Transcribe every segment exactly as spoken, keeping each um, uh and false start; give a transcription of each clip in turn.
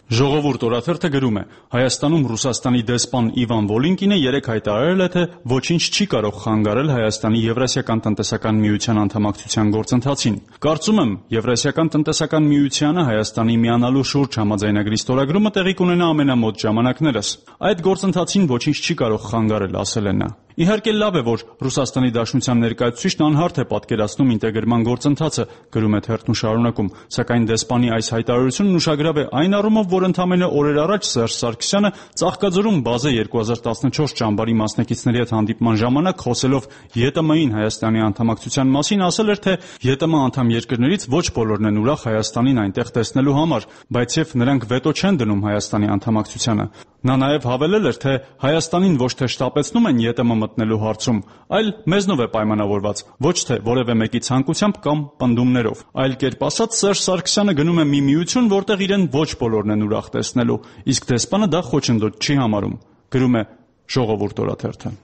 Ժողովուրդ օրաթերթը գրում է. Հայաստանում Ռուսաստանի դեսպան Իվան Վոլինկինը երեկ հայտարարել է, թե ոչինչ չի կարող խանգարել Հայաստանի Եվրասիական տնտեսական միության անդամակցության գործընթացին։ Կարծում եմ, Եվրասիական տնտեսական միությանը Հայաստանի միանալու շուրջ համաձայնագրի ստորագրումը տեղի կունենա ամենամոտ ժամանակներս։ Այդ գործընթացին ոչինչ չի կարող խանգարել, ասել է նա։ Իհարկե լավ է, որ Ռուսաստանի Դաշնության ներկայացուցիչն անհարթ է պատկերացնում ինտեգրման գործընթացը, գրում է թերթն ու շարունակում, սակայն դեսպանի այս հայտարարությունն ուշագրավ է այն առումով, որ ընդամենը օրեր առաջ Սերժ Սարգսյանը Ծաղկաձորում բազե երկու հազար տասնչորս ճամբարի մասնակիցների հետ հանդիպման ժամանակ խոսելով ԵՏՄ-ին Հայաստանի անդամակցության մասին ասել էր, թե ԵՏՄ անդամ երկրներից ոչ բոլորն են ուրախ Հայաստանին այնտեղ տեսնելու համար, բայց եւ նրանք վետո չեն դնում Հայաստանի անդամակցությանը։ Նա նաև հավելել էր, թե Հայաստանին ոչ թե շտապեցնում են ԵՏՄ մտնելու հարցում, այլ մեզնով է պայմանավորված, ոչ թե որևէ մեկի ցանկությամբ կամ պնդումներով։ Այլ կերպ ասած, Սերժ Սարգսյանը գնում է մի միություն, որտեղ իրեն ոչ բոլորն են ուրախ տեսնելու, իսկ դեսպանը դա խոչընդոտ չի համարում, գրում է Ժողովուրդ օրաթերթը։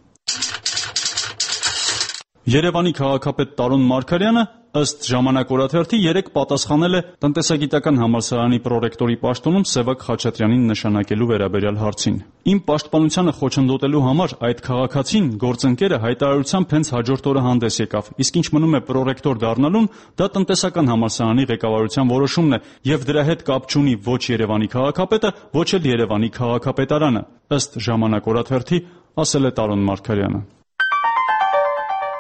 Երևանի քաղաքապետ Տարոն Մարգարյանը ըստ Ժամանակ օրաթերթի երեկ պատասխանել է տնտեսագիտական համալսարանի պրոռեկտորի պաշտոնում Սևակ Խաչատրյանին նշանակելու վերաբերյալ հարցին։ Իմ պաշտպանությանը խոչընդոտելու համար այդ քաղաքացին գործընկերը հայտարարությամբ հենց հաջորդ օրը հանդես եկավ, իսկ ինչ մնում է պրոռեկտոր դառնալուն, դա տնտեսական համալսարանի ղեկավարության որոշումն է եւ դրա հետ կապ չունի ոչ Երևանի քաղաքապետը, ոչ էլ Երևանի քաղաքապետարանը, ըստ Ժամանակ օրաթերթի ասել է Տարոն Մարգարյանը։